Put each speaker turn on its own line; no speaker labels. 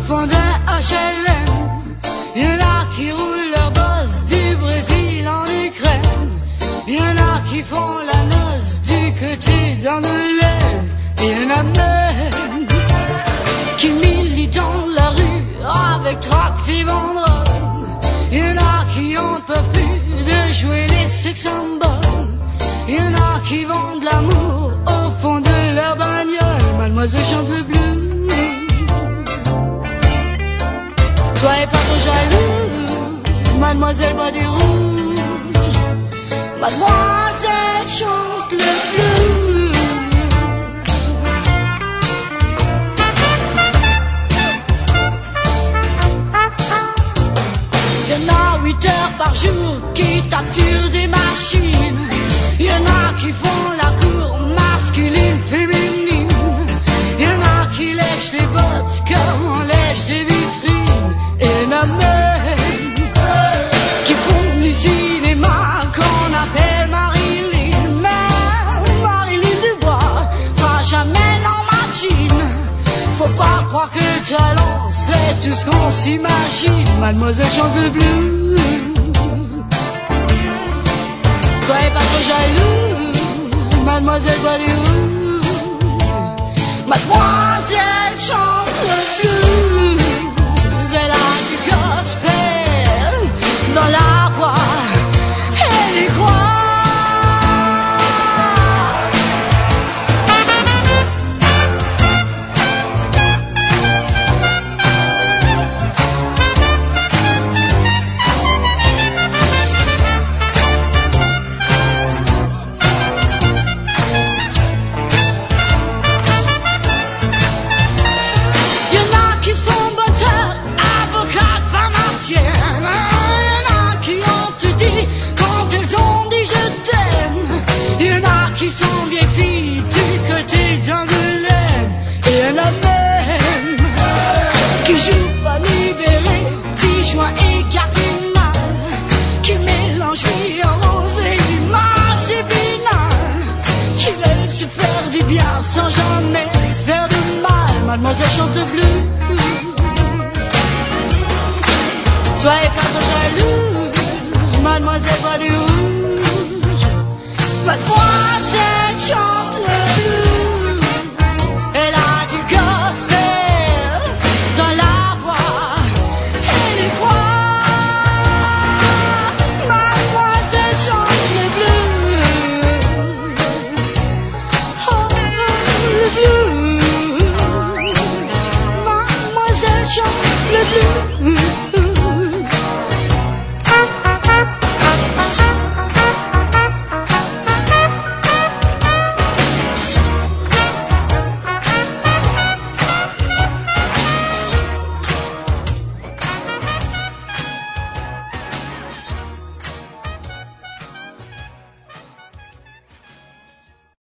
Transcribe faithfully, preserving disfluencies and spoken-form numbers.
fond d'un H L M. Y'en a qui roulent leur boss du Brésil en Ukraine. Y'en a qui font la noce du côté d'Angoulême. Y'en a même qui militent dans la rue avec tract et banderoles. Y'en a qui en peuvent plus de jouer les sex symboles. Y'en a qui vendent l'amour au fond de leur bagnole. Mademoiselle chante le blues. Soyez pas trop jaloux, mademoiselle boit du rouge. Mademoiselle chante le blues. Y'en a huit heures par jour qui tapent sur des machines. Y'en a qui font la cour masculine, féminine. Y'en a qui lèchent les bottes comme on lèche des vitrines. Et y'en a même qui font du cinéma qu'on appelle Marilyn. Mais Marilyn Dubois sera jamais dans ma team. Faut pas croire que le talent c'est tout ce qu'on s'imagine. Mademoiselle chante le blues. Soyez pas trop jaloux, mademoiselle boit du rouge. Mademoiselle chante le blues. Elle a du gospel dans la voix, elle y croit. Qui sont bien filles du côté d'Angoulême. Et y'en a même qui jouent pas libéré, Dijon et cardinal, qui mélangent vie en rose et l'image épinale, qui veulent se faire du bien sans jamais se faire du mal. Mademoiselle chante le blues. Soyez pas trop jalouse, mademoiselle boit du rouge. Mademoiselle chante le blues. Elle a du gospel dans la voix, elle y croit. Mademoiselle chante le blues. Oh, le blues. Mademoiselle chante le blues.